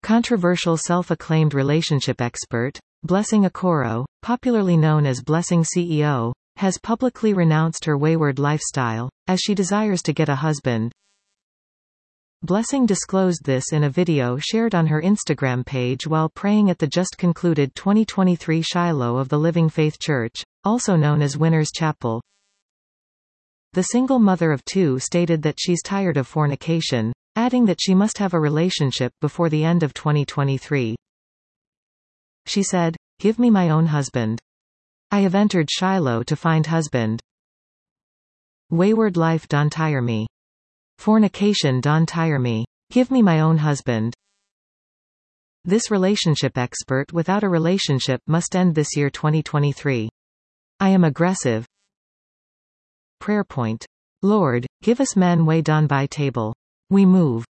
Controversial self-acclaimed relationship expert, Blessing Okoro, popularly known as Blessing CEO, has publicly renounced her wayward lifestyle, as she desires to get a husband. Blessing disclosed this in a video shared on her Instagram page while praying at the just-concluded 2023 Shiloh of the Living Faith Church, also known as Winners Chapel. The single mother of two stated that she's tired of fornication, adding that she must have a relationship before the end of 2023. She said, "Give me my own husband. I have entered Shiloh to find husband. Wayward life don't tire me. Fornication don't tire me. Give me my own husband." This relationship expert without a relationship must end this year 2023. I am aggressive. Prayer point. Lord, give us men way down by table. We move.